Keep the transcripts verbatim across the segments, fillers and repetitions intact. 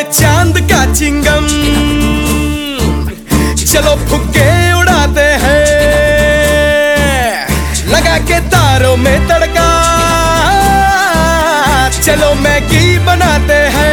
चांद का चिंगम, चलो फुक्के उड़ाते हैं, लगा के तारों में तड़का, चलो मैगी बनाते हैं।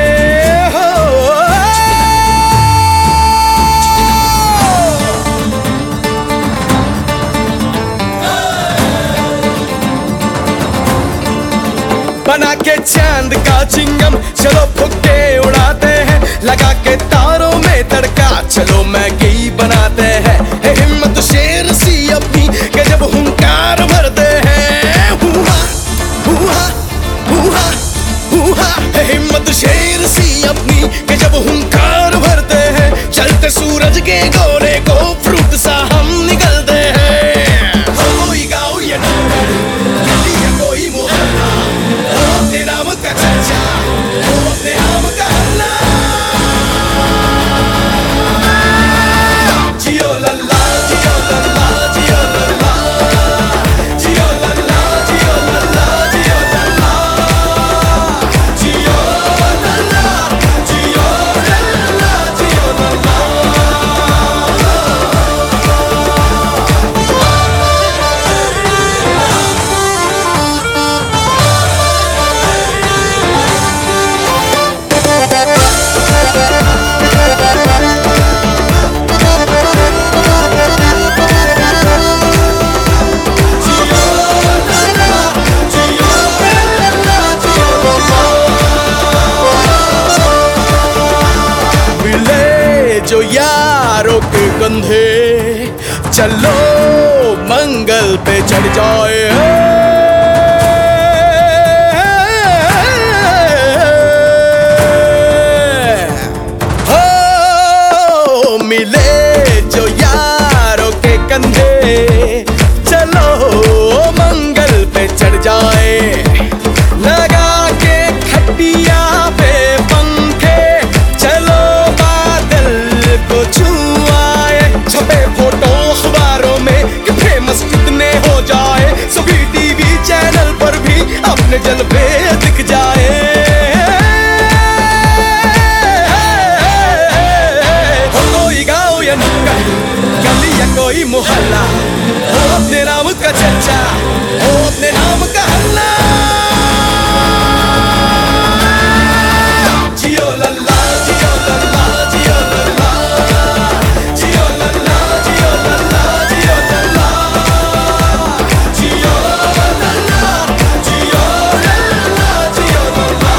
बना के चांद का चिंगम, चलो फुक्के उड़ाते हैं, लगा के तारों में तड़का, चलो मैगी बनाते हैं। हिम्मत शेर सी अपनी के जब हुंकार भरते हैं, हुआ हुआ हुआ हुआ, हिम्मत शेर सी अपनी के जब हुंकार भरते हैं, चलते सूरज के गोले को फ्रूट सा हम निकलते हैं। कोई गाँव या नगर, गली या कोई मोहल्ला, अपने नाम का चर्चा, अपने नाम का हल्ला, जियो लल्ला जियो लल्ला जियो लल्ला, जियो लल्ला जियो लल्ला जियो लल्ला, जियो लल्ला जियो लल्ला जियो लल्ला। जो यारों के कंधे, चलो मंगल पे चढ़ जाए। हो मिले जो यारों के कंधे, चलो मंगल पे चढ़ जाए, लगा के खटिया पे पंखे, चलो छुआए, छपे फोटो अखबारों में कि फेमस कितने हो जाए, सभी टीवी चैनल पर भी अपने जलवे दिख जाए। हो कोई गाँव या नुक्कड़, गली या कोई मोहल्ला, हो अपने नाम का चर्चा, हो अपने नाम का हल्ला, जियो लल्ला जियो लल्ला जियो लल्ला, जियो लल्ला जियो लल्ला जियो लल्ला, जियो लल्ला जियो लल्ला जियो लल्ला।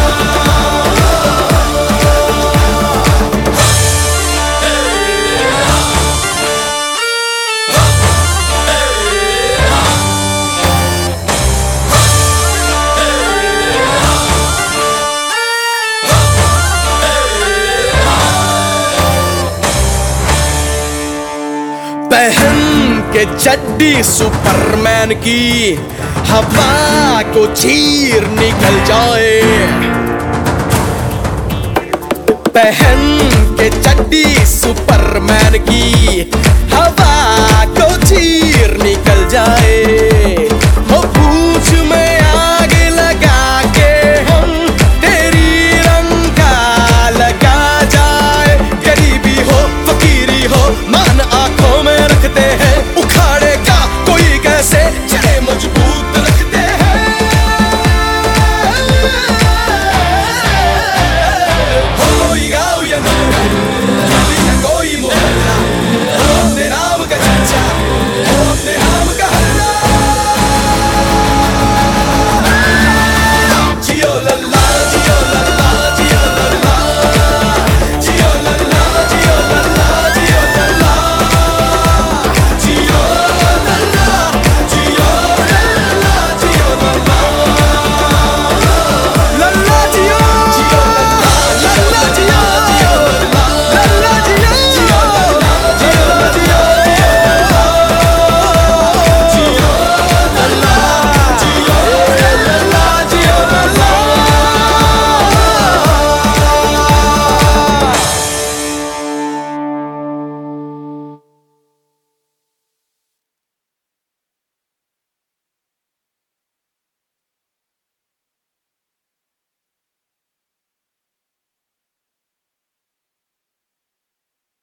पहन के चड्डी सुपरमैन की, हवा को चीर निकल जाए, पहन के चड्डी सुपरमैन की, हवा को चीर निकल जाए।